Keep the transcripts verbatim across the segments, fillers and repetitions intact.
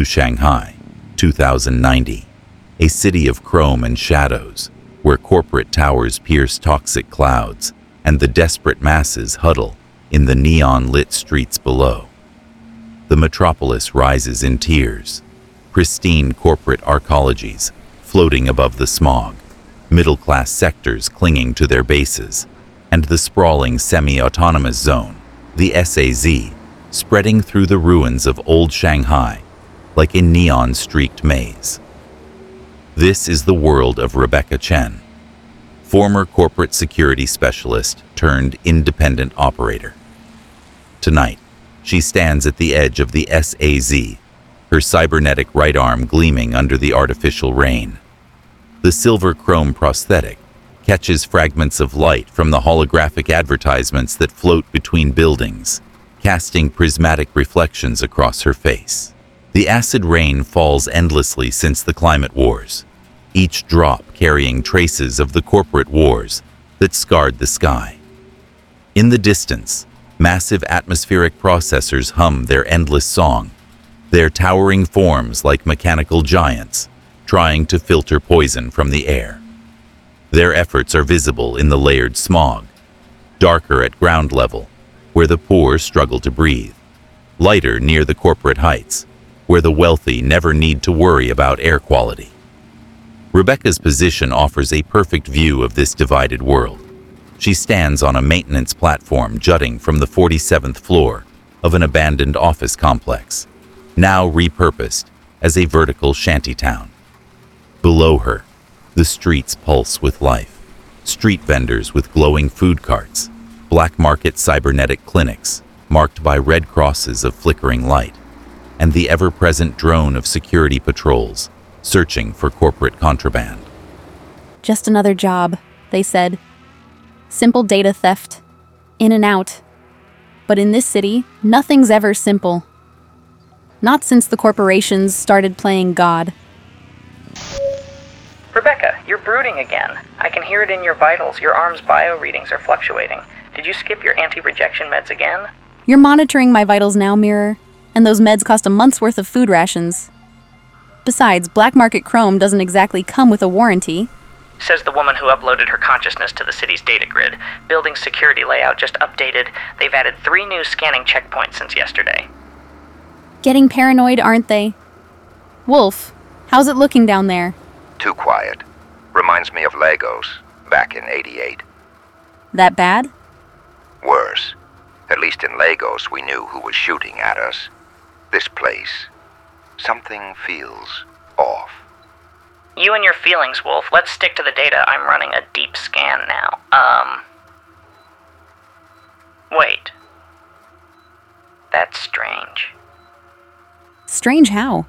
New Shanghai, two thousand ninety, a city of chrome and shadows, where corporate towers pierce toxic clouds and the desperate masses huddle in the neon-lit streets below. The metropolis rises in tears, pristine corporate arcologies floating above the smog, middle-class sectors clinging to their bases, and the sprawling semi-autonomous zone, the S A Z, spreading through the ruins of old Shanghai like a neon-streaked maze. This is the world of Rebecca Chen, former corporate security specialist turned independent operator. Tonight, she stands at the edge of the S A Z, her cybernetic right arm gleaming under the artificial rain. The silver chrome prosthetic catches fragments of light from the holographic advertisements that float between buildings, casting prismatic reflections across her face. The acid rain falls endlessly since the climate wars, each drop carrying traces of the corporate wars that scarred the sky. In the distance, massive atmospheric processors hum their endless song, their towering forms like mechanical giants trying to filter poison from the air. Their efforts are visible in the layered smog, darker at ground level, where the poor struggle to breathe, lighter near the corporate heights, where the wealthy never need to worry about air quality. Rebecca's position offers a perfect view of this divided world. She stands on a maintenance platform jutting from the forty-seventh floor of an abandoned office complex, now repurposed as a vertical shantytown. Below her, the streets pulse with life. Street vendors with glowing food carts, black market cybernetic clinics marked by red crosses of flickering light, and the ever-present drone of security patrols searching for corporate contraband. Just another job, they said. Simple data theft. In and out. But in this city, nothing's ever simple. Not since the corporations started playing God. Rebecca, you're brooding again. I can hear it in your vitals. Your arm's bio readings are fluctuating. Did you skip your anti-rejection meds again? You're monitoring my vitals now, Mirror, and those meds cost a month's worth of food rations. Besides, black market chrome doesn't exactly come with a warranty. Says the woman who uploaded her consciousness to the city's data grid. Building security layout just updated. They've added three new scanning checkpoints since yesterday. Getting paranoid, aren't they? Wolf, how's it looking down there? Too quiet. Reminds me of Lagos, back in eighty-eight. That bad? Worse. At least in Lagos we knew who was shooting at us. This place, something feels off. You and your feelings, Wolf. Let's stick to the data. I'm running a deep scan now. Um... Wait. That's strange. Strange how?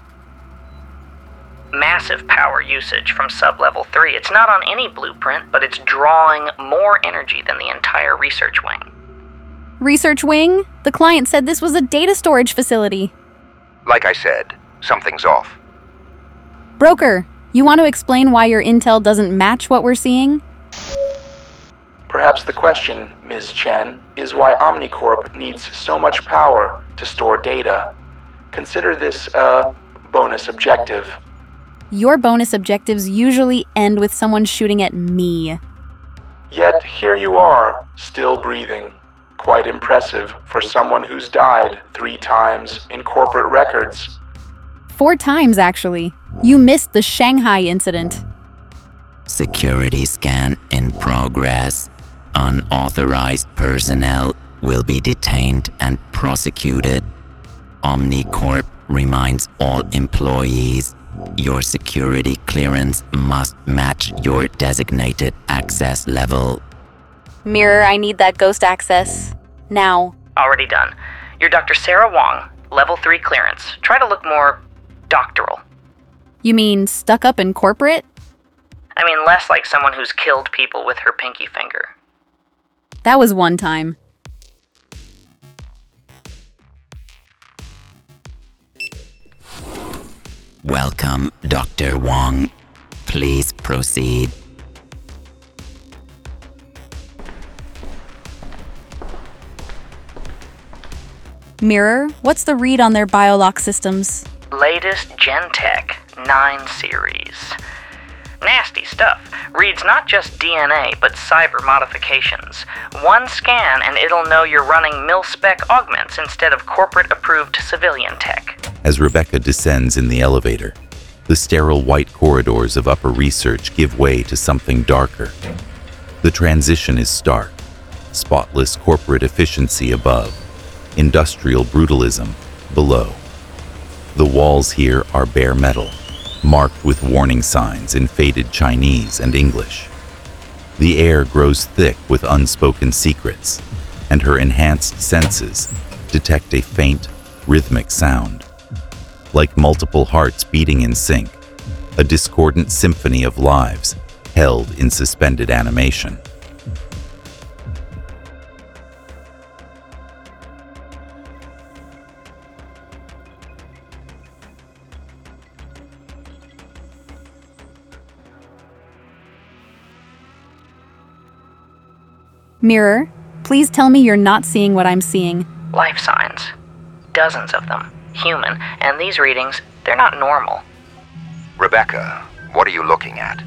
Massive power usage from sub-level three. It's not on any blueprint, but it's drawing more energy than the entire research wing. Research wing? The client said this was a data storage facility. Like I said, something's off. Broker, you want to explain why your intel doesn't match what we're seeing? Perhaps the question, Miz Chen, is why Omnicorp needs so much power to store data. Consider this a bonus objective. Your bonus objectives usually end with someone shooting at me. Yet here you are, still breathing. Quite impressive for someone who's died three times in corporate records. Four times, actually. You missed the Shanghai incident. Security scan in progress. Unauthorized personnel will be detained and prosecuted. Omnicorp reminds all employees, your security clearance must match your designated access level. Mirror, I need that ghost access. Now. Already done. You're Doctor Sarah Wong, level three clearance. Try to look more doctoral. You mean stuck up in corporate? I mean less like someone who's killed people with her pinky finger. That was one time. Welcome, Doctor Wong. Please proceed. Mirror, what's the read on their biolock systems? latest Gentech nine series. Nasty stuff. Reads not just D N A, but cyber modifications. One scan and it'll know you're running mil-spec augments instead of corporate-approved civilian tech. As Rebecca descends in the elevator, the sterile white corridors of upper research give way to something darker. The transition is stark. Spotless corporate efficiency above, industrial brutalism below. The walls here are bare metal, marked with warning signs in faded Chinese and English. The air grows thick with unspoken secrets, and her enhanced senses detect a faint, rhythmic sound. Like multiple hearts beating in sync, a discordant symphony of lives held in suspended animation. Mirror, please tell me you're not seeing what I'm seeing. Life signs. Dozens of them. Human. And these readings, they're not normal. Rebecca, what are you looking at?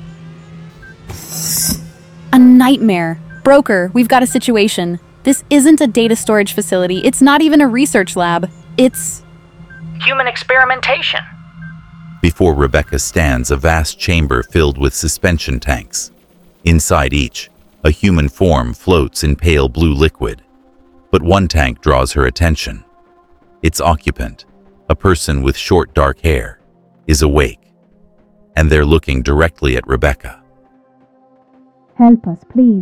A nightmare. Broker, we've got a situation. This isn't a data storage facility. It's not even a research lab. It's... human experimentation. Before Rebecca stands a vast chamber filled with suspension tanks. Inside each, a human form floats in pale blue liquid. But one tank draws her attention. Its occupant, a person with short dark hair, is awake, and they're looking directly at Rebecca. Help us, please.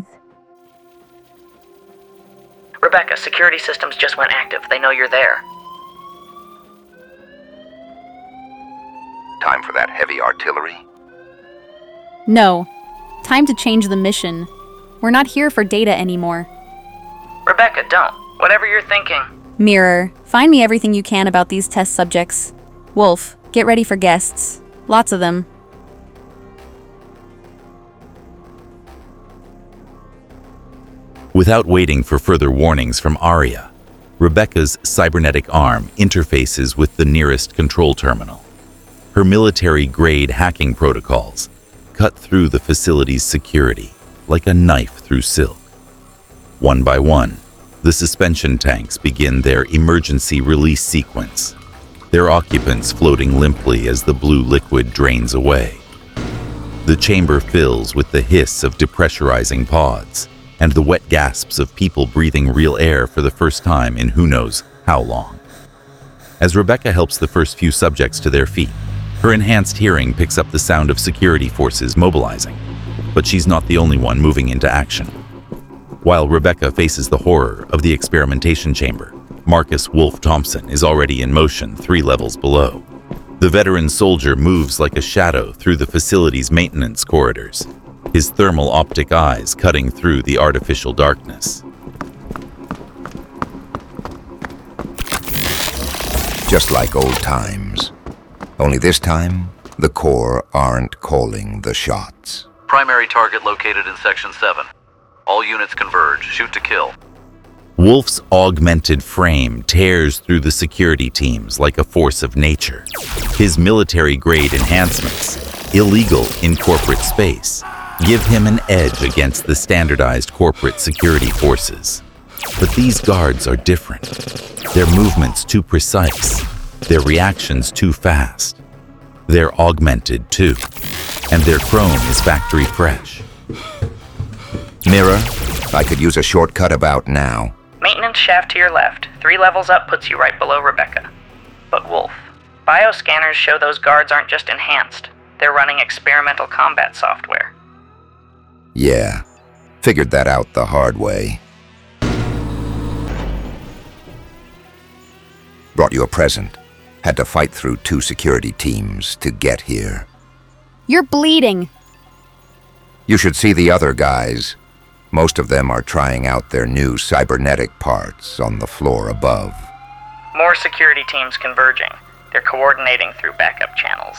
Rebecca, security systems just went active. They know you're there. Time for that heavy artillery? No. Time to change the mission. We're not here for data anymore. Rebecca, don't. Whatever you're thinking. Mirror, find me everything you can about these test subjects. Wolf, get ready for guests. Lots of them. Without waiting for further warnings from Aria, Rebecca's cybernetic arm interfaces with the nearest control terminal. Her military-grade hacking protocols cut through the facility's security like a knife through silk. One by one, the suspension tanks begin their emergency release sequence, their occupants floating limply as the blue liquid drains away. The chamber fills with the hiss of depressurizing pods and the wet gasps of people breathing real air for the first time in who knows how long. As Rebecca helps the first few subjects to their feet, her enhanced hearing picks up the sound of security forces mobilizing, but she's not the only one moving into action. While Rebecca faces the horror of the experimentation chamber, Marcus Wolf Thompson is already in motion three levels below. The veteran soldier moves like a shadow through the facility's maintenance corridors, his thermal optic eyes cutting through the artificial darkness. Just like old times. Only this time, the Corps aren't calling the shots. Primary target located in Section seven. All units converge. Shoot to kill. Wolf's augmented frame tears through the security teams like a force of nature. His military-grade enhancements, illegal in corporate space, give him an edge against the standardized corporate security forces. But these guards are different. Their movements too precise, their reactions too fast. They're augmented too, and their chrome is factory fresh. Mirror, I could use a shortcut about now. Maintenance shaft to your left. Three levels up puts you right below Rebecca. But Wolf, bioscanners show those guards aren't just enhanced. They're running experimental combat software. Yeah, figured that out the hard way. Brought you a present. Had to fight through two security teams to get here. You're bleeding. You should see the other guys. Most of them are trying out their new cybernetic parts on the floor above. More security teams converging. They're coordinating through backup channels.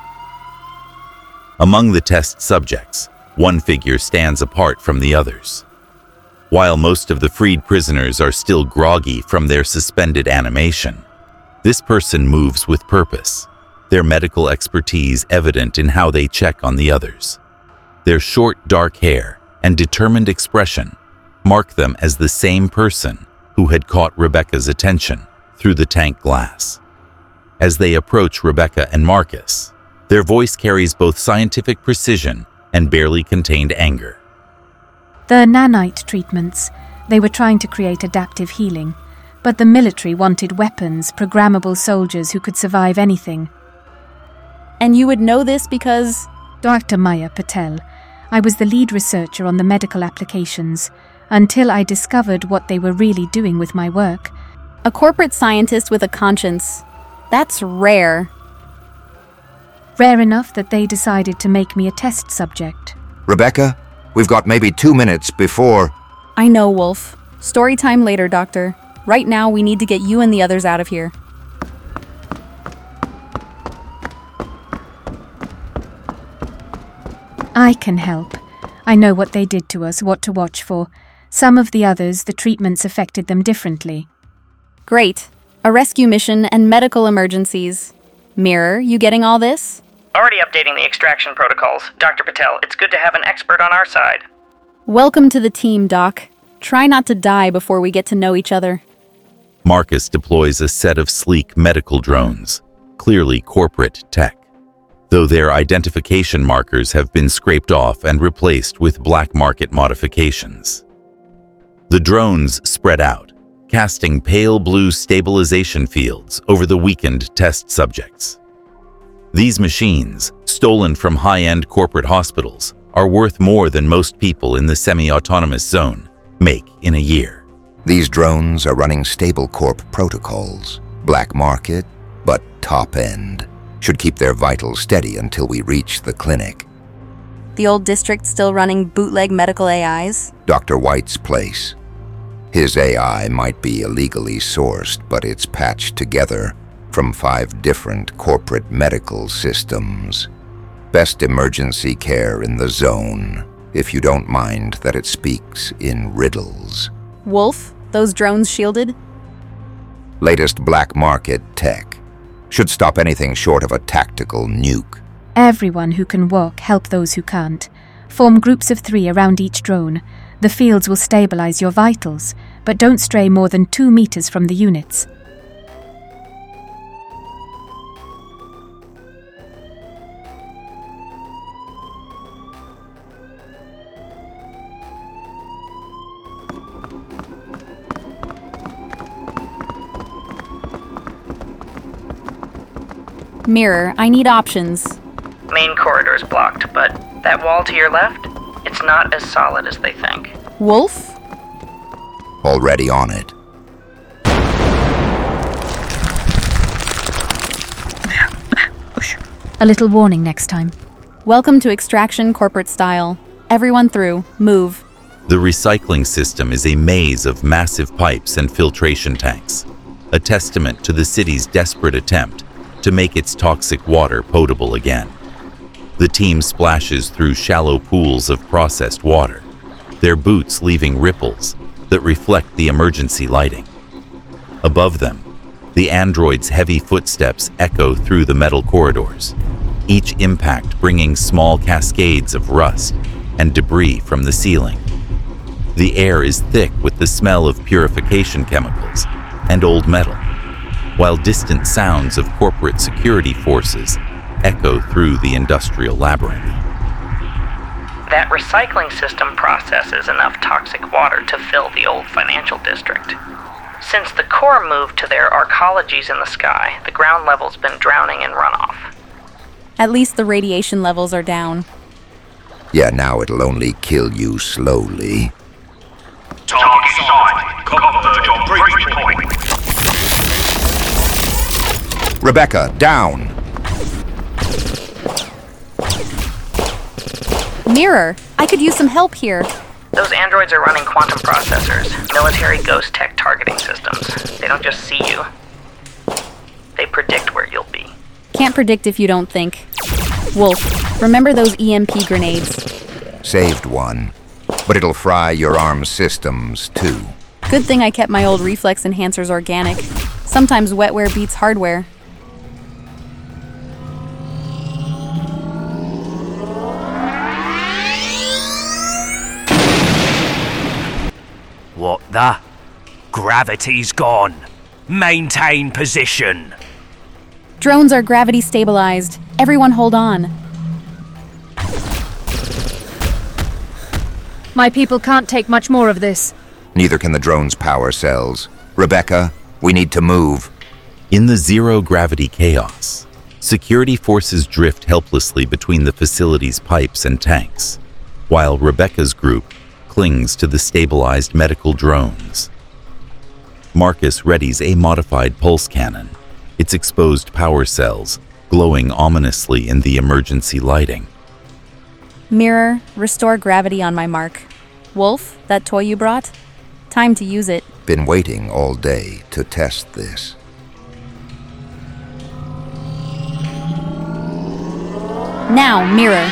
Among the test subjects, one figure stands apart from the others. While most of the freed prisoners are still groggy from their suspended animation, this person moves with purpose, their medical expertise evident in how they check on the others. Their short, dark hair and determined expression mark them as the same person who had caught Rebecca's attention through the tank glass. As they approach Rebecca and Marcus, their voice carries both scientific precision and barely contained anger. The nanite treatments, they were trying to create adaptive healing, but the military wanted weapons, programmable soldiers who could survive anything. And you would know this because... Doctor Maya Patel. I was the lead researcher on the medical applications, until I discovered what they were really doing with my work. A corporate scientist with a conscience. That's rare. Rare enough that they decided to make me a test subject. Rebecca, we've got maybe two minutes before... I know, Wolf. Story time later, Doctor. Right now, we need to get you and the others out of here. I can help. I know what they did to us, what to watch for. Some of the others, the treatments affected them differently. Great. A rescue mission and medical emergencies. Mirror, you getting all this? Already updating the extraction protocols. Doctor Patel, it's good to have an expert on our side. Welcome to the team, Doc. Try not to die before we get to know each other. Marcus deploys a set of sleek medical drones, clearly corporate tech, though their identification markers have been scraped off and replaced with black market modifications. The drones spread out, casting pale blue stabilization fields over the weakened test subjects. These machines, stolen from high-end corporate hospitals, are worth more than most people in the semi-autonomous zone make in a year. These drones are running StableCorp protocols. Black market, but top-end. Should keep their vitals steady until we reach the clinic. The old district still running bootleg medical A Is? Doctor White's place. His A I might be illegally sourced, but it's patched together from five different corporate medical systems. Best emergency care in the zone, if you don't mind that it speaks in riddles. Wolf, those drones shielded? Latest black market tech. Should stop anything short of a tactical nuke. Everyone who can walk help those who can't. Form groups of three around each drone. The fields will stabilize your vitals, but don't stray more than two meters from the units. Mirror, I need options. Main corridor's blocked, but that wall to your left? It's not as solid as they think. Wolf? Already on it. A little warning next time. Welcome to extraction corporate style. Everyone through. Move. The recycling system is a maze of massive pipes and filtration tanks, a testament to the city's desperate attempt to make its toxic water potable again. The team splashes through shallow pools of processed water, their boots leaving ripples that reflect the emergency lighting. Above them, the android's heavy footsteps echo through the metal corridors, each impact bringing small cascades of rust and debris from the ceiling. The air is thick with the smell of purification chemicals and old metal, while distant sounds of corporate security forces echo through the industrial labyrinth. That recycling system processes enough toxic water to fill the old financial district. Since the core moved to their arcologies in the sky, the ground level's been drowning in runoff. At least the radiation levels are down. Yeah, now it'll only kill you slowly. Target sight. Converge on breaching point. Rebecca, down! Mirror, I could use some help here. Those androids are running quantum processors, military ghost tech targeting systems. They don't just see you. They predict where you'll be. Can't predict if you don't think. Wolf, remember those E M P grenades? Saved one, but it'll fry your arm's systems too. Good thing I kept my old reflex enhancers organic. Sometimes wetware beats hardware. What the? Gravity's gone. Maintain position. Drones are gravity stabilized. Everyone hold on. My people can't take much more of this. Neither can the drone's power cells. Rebecca, we need to move. In the zero-gravity chaos, security forces drift helplessly between the facility's pipes and tanks, while Rebecca's group clings to the stabilized medical drones. Marcus readies a modified pulse cannon, its exposed power cells glowing ominously in the emergency lighting. Mirror, restore gravity on my mark. Wolf, that toy you brought? Time to use it. Been waiting all day to test this. Now, Mirror.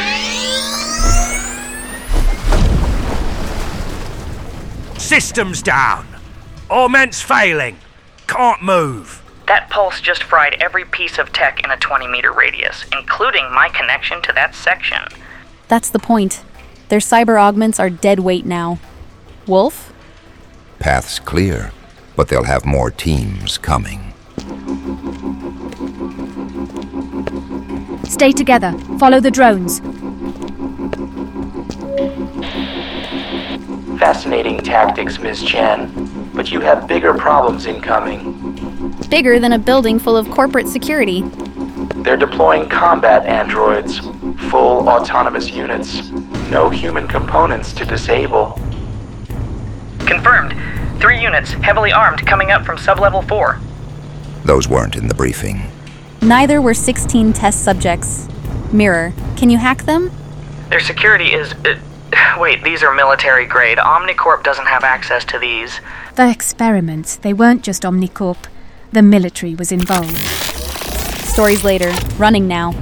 Systems down. Aument's failing. Can't move. That pulse just fried every piece of tech in a twenty meter radius, including my connection to that section. That's the point. Their cyber augments are dead weight now. Wolf? Path's clear, but they'll have more teams coming. Stay together. Follow the drones. Fascinating tactics, Miss Chen, but you have bigger problems incoming. Bigger than a building full of corporate security. They're deploying combat androids, full autonomous units, no human components to disable. Confirmed. Three units, heavily armed, coming up from sublevel four. Those weren't in the briefing. Neither were sixteen test subjects. Mirror, can you hack them? Their security is... Uh, wait, these are military grade. Omnicorp doesn't have access to these. The experiments, they weren't just Omnicorp. The military was involved. Stories later. Running now.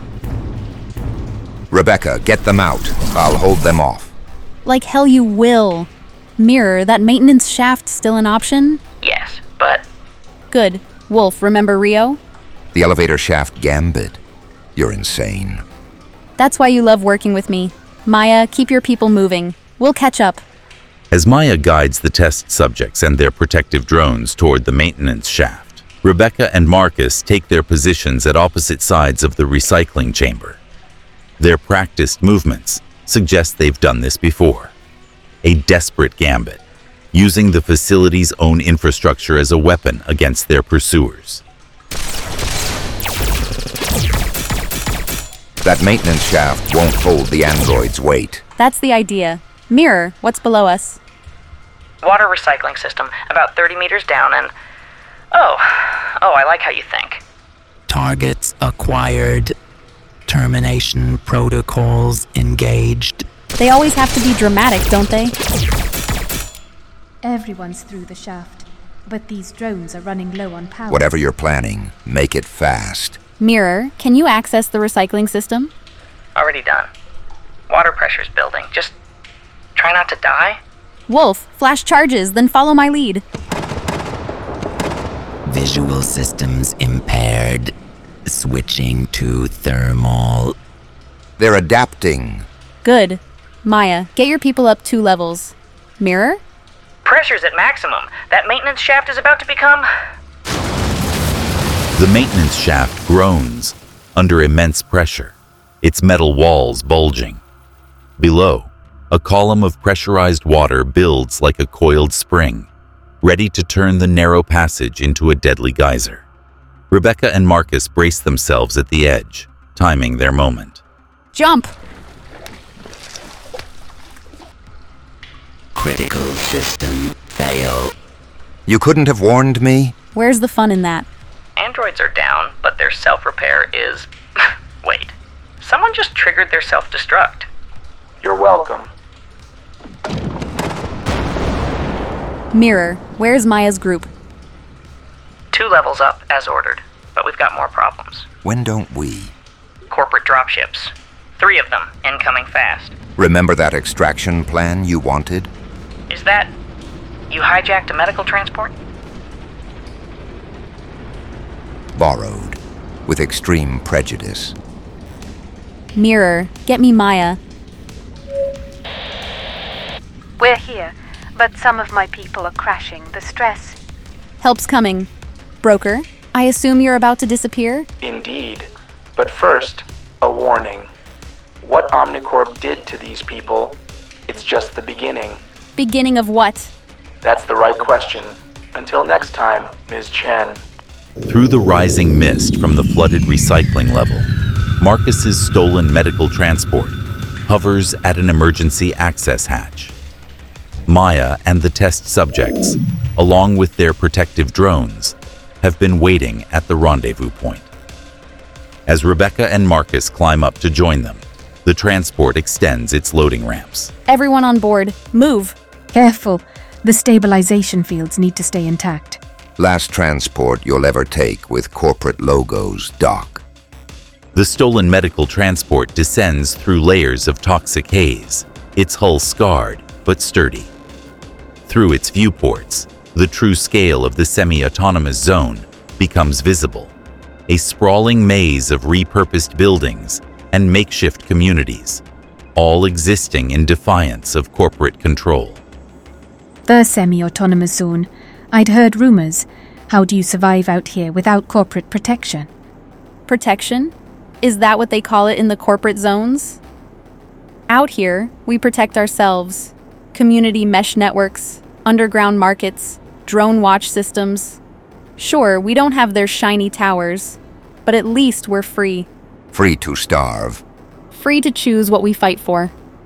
Rebecca, get them out. I'll hold them off. Like hell you will. Mirror, that maintenance shaft still an option? Yes, but... Good. Wolf, remember Rio? The elevator shaft gambit. You're insane. That's why you love working with me. Maya, keep your people moving. We'll catch up. As Maya guides the test subjects and their protective drones toward the maintenance shaft, Rebecca and Marcus take their positions at opposite sides of the recycling chamber. Their practiced movements suggest they've done this before. A desperate gambit, using the facility's own infrastructure as a weapon against their pursuers. That maintenance shaft won't hold the android's weight. That's the idea. Mirror, what's below us? Water recycling system, about thirty meters down and... Oh, oh, I like how you think. Targets acquired. Termination protocols engaged. They always have to be dramatic, don't they? Everyone's through the shaft, but these drones are running low on power. Whatever you're planning, make it fast. Mirror, can you access the recycling system? Already done. Water pressure's building. Just try not to die. Wolf, flash charges, then follow my lead. Visual systems impaired. Switching to thermal. They're adapting. Good. Maya, get your people up two levels. Mirror? Pressure's at maximum. That maintenance shaft is about to become... The maintenance shaft groans under immense pressure, its metal walls bulging. Below, a column of pressurized water builds like a coiled spring, ready to turn the narrow passage into a deadly geyser. Rebecca and Marcus brace themselves at the edge, timing their moment. Jump! Critical system fail. You couldn't have warned me? Where's the fun in that? Androids are down, but their self-repair is... Wait. Someone just triggered their self-destruct. You're welcome. Mirror, where's Maya's group? Two levels up, as ordered, but we've got more problems. When don't we? Corporate dropships. Three of them, incoming fast. Remember that extraction plan you wanted? Is that... you hijacked a medical transport? Borrowed, with extreme prejudice. Mirror, get me Maya. We're here, but but some of my people are crashing. The stress. Help's coming. Broker, I assume you're about to disappear? Indeed. But first, a warning. What Omnicorp did to these people, it's just the beginning. Beginning of what? That's the right question. Until next time, Miz Chen. Through the rising mist from the flooded recycling level, Marcus's stolen medical transport hovers at an emergency access hatch. Maya and the test subjects, along with their protective drones, have been waiting at the rendezvous point. As Rebecca and Marcus climb up to join them, the transport extends its loading ramps. Everyone on board, move! Careful. The stabilization fields need to stay intact. Last transport you'll ever take with corporate logos, Doc. The stolen medical transport descends through layers of toxic haze, its hull scarred but sturdy. Through its viewports, the true scale of the semi-autonomous zone becomes visible, a sprawling maze of repurposed buildings and makeshift communities, all existing in defiance of corporate control. The semi-autonomous zone. I'd heard rumors. How do you survive out here without corporate protection? Protection? Is that what they call it in the corporate zones? Out here, we protect ourselves. Community mesh networks, underground markets, drone watch systems. Sure, we don't have their shiny towers, but at least we're free. Free to starve. Free to choose what we fight for.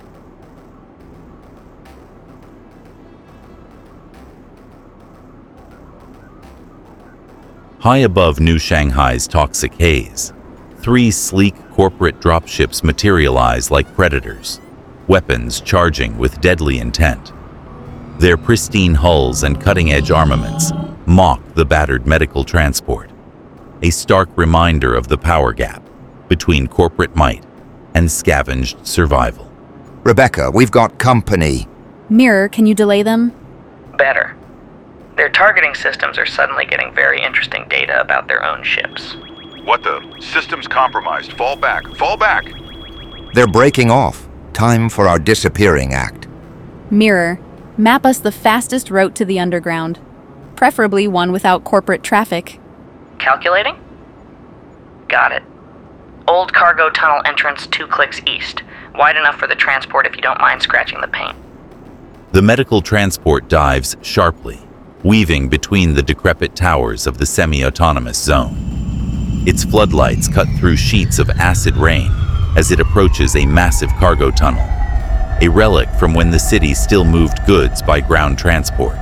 High above New Shanghai's toxic haze, three sleek corporate dropships materialize like predators, weapons charging with deadly intent. Their pristine hulls and cutting-edge armaments mock the battered medical transport, a stark reminder of the power gap between corporate might and scavenged survival. Rebecca, we've got company. Mirror, can you delay them? Better. Their targeting systems are suddenly getting very interesting data about their own ships. What the? System's compromised. Fall back. Fall back. They're breaking off. Time for our disappearing act. Mirror, map us the fastest route to the underground. Preferably one without corporate traffic. Calculating? Got it. Old cargo tunnel entrance two clicks east. Wide enough for the transport if you don't mind scratching the paint. The medical transport dives sharply, weaving between the decrepit towers of the semi-autonomous zone. Its floodlights cut through sheets of acid rain as it approaches a massive cargo tunnel, a relic from when the city still moved goods by ground transport.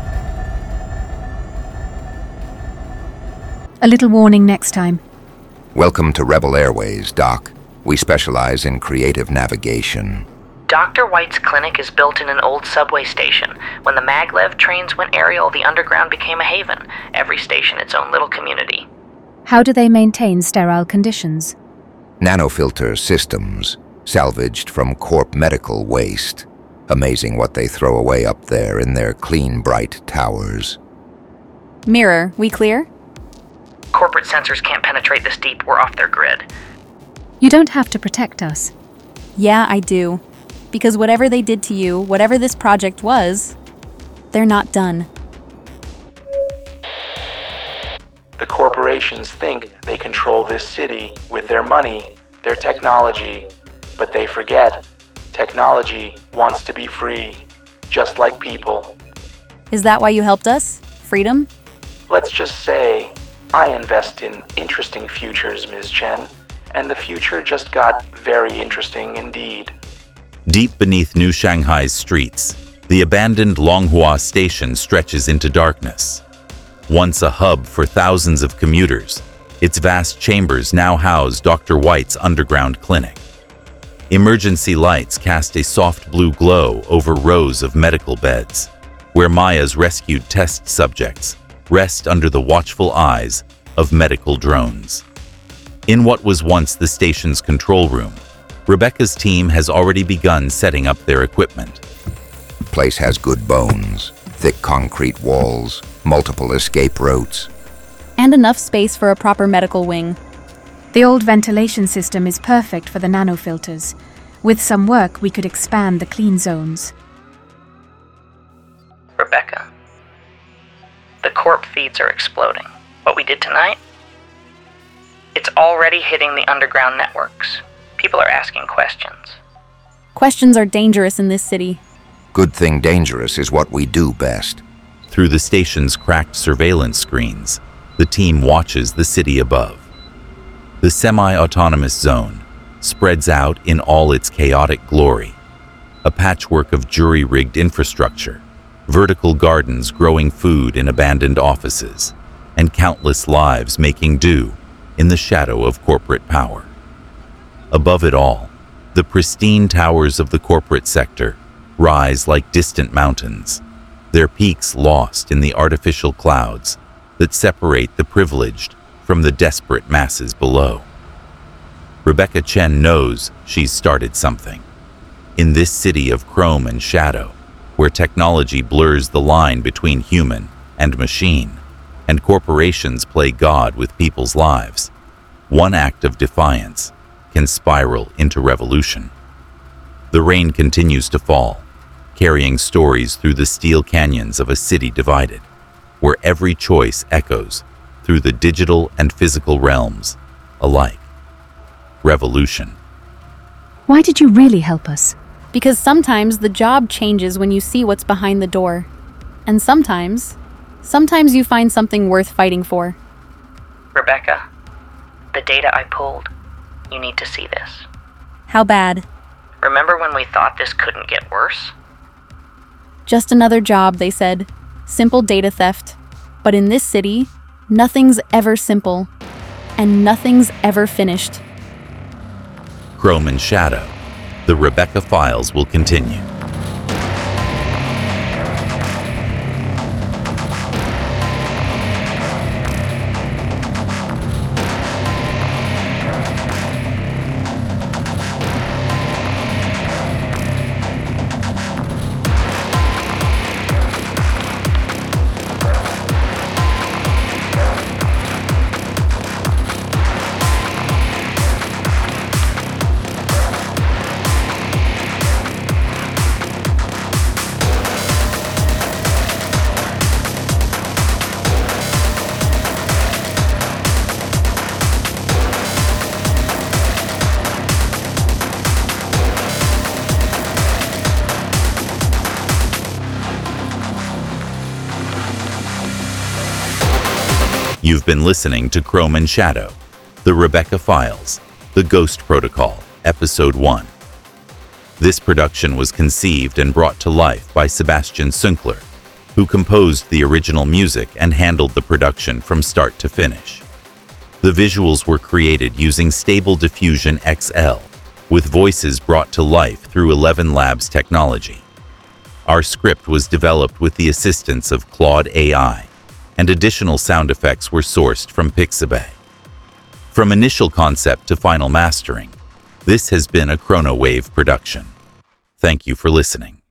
A little warning next time. Welcome to Rebel Airways, Doc. We specialize in creative navigation. Doctor White's clinic is built in an old subway station. When the maglev trains went aerial, the underground became a haven. Every station its own little community. How do they maintain sterile conditions? Nanofilter systems, salvaged from corp medical waste. Amazing what they throw away up there in their clean, bright towers. Mirror, we clear? Corporate sensors can't penetrate this deep. We're off their grid. You don't have to protect us. Yeah, I do. Because whatever they did to you, whatever this project was, they're not done. The corporations think they control this city with their money, their technology, but they forget technology wants to be free, just like people. Is that why you helped us? Freedom? Let's just say I invest in interesting futures, Miz Chen, and the future just got very interesting indeed. Deep beneath New Shanghai's streets, the abandoned Longhua station stretches into darkness. Once a hub for thousands of commuters, its vast chambers now house Doctor White's underground clinic. Emergency lights cast a soft blue glow over rows of medical beds, where Maya's rescued test subjects rest under the watchful eyes of medical drones. In what was once the station's control room, Rebecca's team has already begun setting up their equipment. Place has good bones, thick concrete walls, multiple escape routes. And enough space for a proper medical wing. The old ventilation system is perfect for the nanofilters. With some work, we could expand the clean zones. Rebecca. The corp feeds are exploding. What we did tonight? It's already hitting the underground networks. People are asking questions. Questions are dangerous in this city. Good thing dangerous is what we do best. Through the station's cracked surveillance screens, the team watches the city above. The semi-autonomous zone spreads out in all its chaotic glory. A patchwork of jury-rigged infrastructure, vertical gardens growing food in abandoned offices, and countless lives making do in the shadow of corporate power. Above it all, the pristine towers of the corporate sector rise like distant mountains, their peaks lost in the artificial clouds that separate the privileged from the desperate masses below. Rebecca Chen knows she's started something. In this city of chrome and shadow, where technology blurs the line between human and machine, and corporations play God with people's lives, one act of defiance can spiral into revolution. The rain continues to fall, carrying stories through the steel canyons of a city divided, where every choice echoes through the digital and physical realms alike. Revolution. Why did you really help us? Because sometimes the job changes when you see what's behind the door. And sometimes, sometimes you find something worth fighting for. Rebecca, the data I pulled, you need to see this. How bad? Remember when we thought this couldn't get worse? Just another job, they said. Simple data theft. But in this city, nothing's ever simple. And nothing's ever finished. Chrome and Shadow. The Rebecca Files will continue. You've been listening to Chrome and Shadow, The Rebecca Files, The Ghost Protocol, Episode one. This production was conceived and brought to life by Sebastian Sunkler, who composed the original music and handled the production from start to finish. The visuals were created using Stable Diffusion X L, with voices brought to life through Eleven Labs technology. Our script was developed with the assistance of Claude A I, and additional sound effects were sourced from Pixabay. From initial concept to final mastering, this has been a Chronowave production. Thank you for listening.